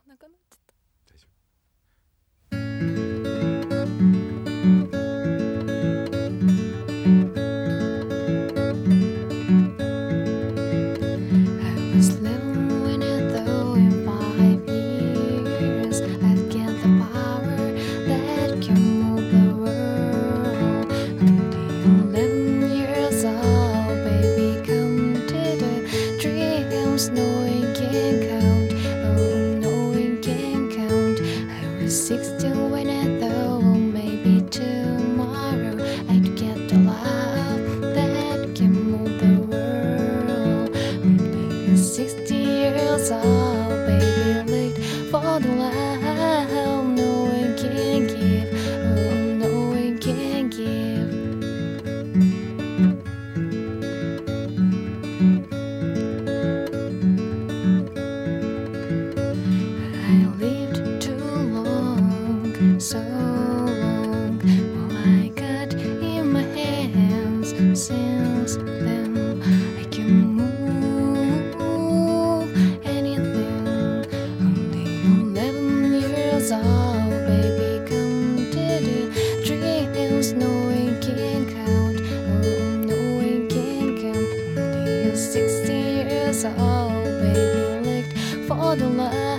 なくなっちゃった。 大丈夫。 I was little when I thought in 5 years I'd get the power that can move the world. Only 11 years old, baby, come to the dreams no one can count. Oh, no one can count. I was 16 when I thought maybe tomorrow I'd get the love that can move the world. Only 60 years old, baby, late for the love no one can give. Oh, no one can give. I lived too long, so long. All I got in my hands since then, I can move anything. Only 11 years old, baby, come to the dreams no one can count. Oh, no one can count. Only 60 years old, baby, licked for the love